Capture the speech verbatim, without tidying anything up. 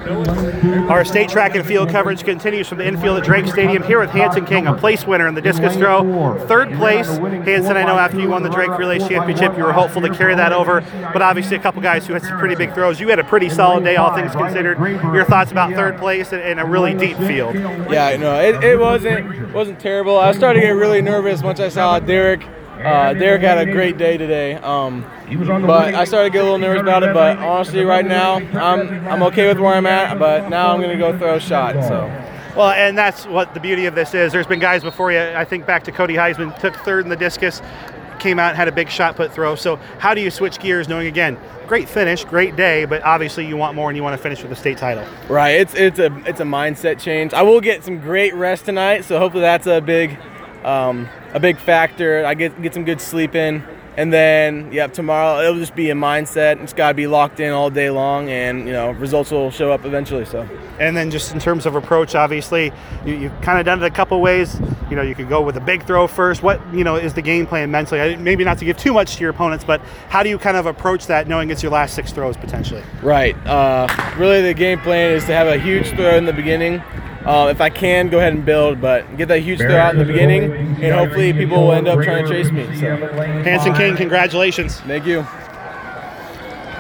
Our state track and field coverage continues from the infield at Drake Stadium here with Hanson King, a place winner in the discus throw. Third place. Hanson, I know after you won the Drake Relay Championship, you were hopeful to carry that over, but obviously a couple guys who had some pretty big throws. You had a pretty solid day, all things considered. Your thoughts about third place in a really deep field? Yeah, no, it, it wasn't wasn't terrible. I started to get really nervous once I saw Derek. Uh, Derek had a great day today, um, but I started to get a little nervous about it. But honestly, right now, I'm I'm okay with where I'm at. But now I'm going to go throw a shot. So. Well, and that's what the beauty of this is. There's been guys before you. I think back to Cody Heisman, took third in the discus, came out, had a big shot put throw. So how do you switch gears, knowing again, great finish, great day, but obviously you want more and you want to finish with the state title. Right. It's it's a it's a mindset change. I will get some great rest tonight, so hopefully that's a big. Um, a big factor. I get get some good sleep in, and then yeah, tomorrow it'll just be a mindset. It's got to be locked in all day long, and you know results will show up eventually. So. And then just in terms of approach, obviously you you kind of done it a couple ways. You know, you could go with a big throw first. What you know is the game plan mentally? I, maybe not to give too much to your opponents, but how do you kind of approach that, knowing it's your last six throws potentially? Right. Uh, really, the game plan is to have a huge throw in the beginning. Uh, if I can, go ahead and build, but get that huge throw out in the beginning, and hopefully people will end up trying to chase me. So. Hanson King, congratulations. Thank you.